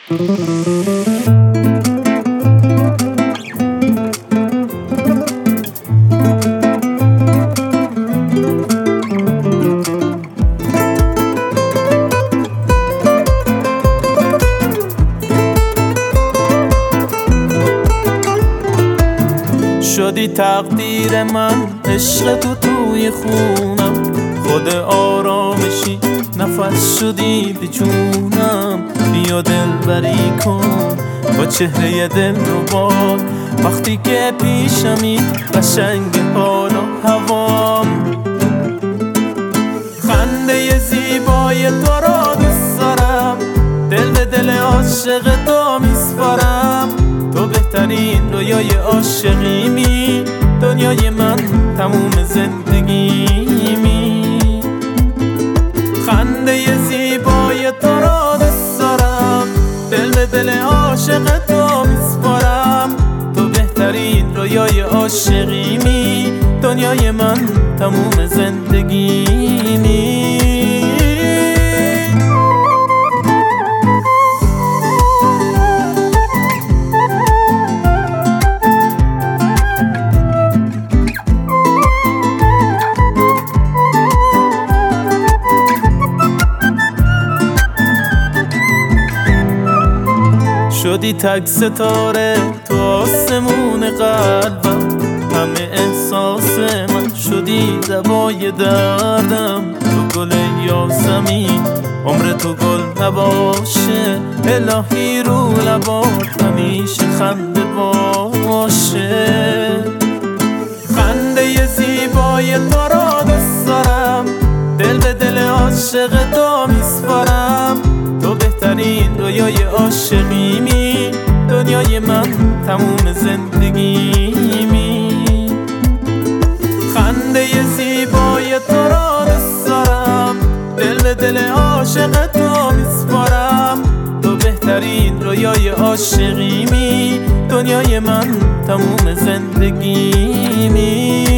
شدی تقدیر من، عشق تو توی خونم، خود آرامشی نفس شدی به جونم. بیا دلبری کن با چهره دلربا، وقتی که پیشمی قشنگ حال و هوام. خنده زیبای تو را دوست دارم، دل به دل عاشق تو میسپارم. تو بهترین رویای عاشقیمی، دنیای من تموم زندگیمی. خنده زیبای تو را دوست دارم، دل به دل عاشق تو میسپارم. تو بهترین رویای عاشقیمی، دنیای من تموم زندگیمی. شدی تک ستاره تو آسمون قلبم، همه احساس من شدی دوای دردم. تو گل یاسمین عمر تو گل نباشه، الهی رو لبات همیشه خنده باشه. خنده زیبای تو را دوست دارم، دل به دل عاشق تو میسپارم. تو بهترین رویای عاشقیمی، دنیای من تموم زندگیمی. خنده زیبای تو را دوست دارم، دل به دل عاشق تو میسپارم. تو بهترین رویای عاشقیمی، دنیای من تموم زندگیمی.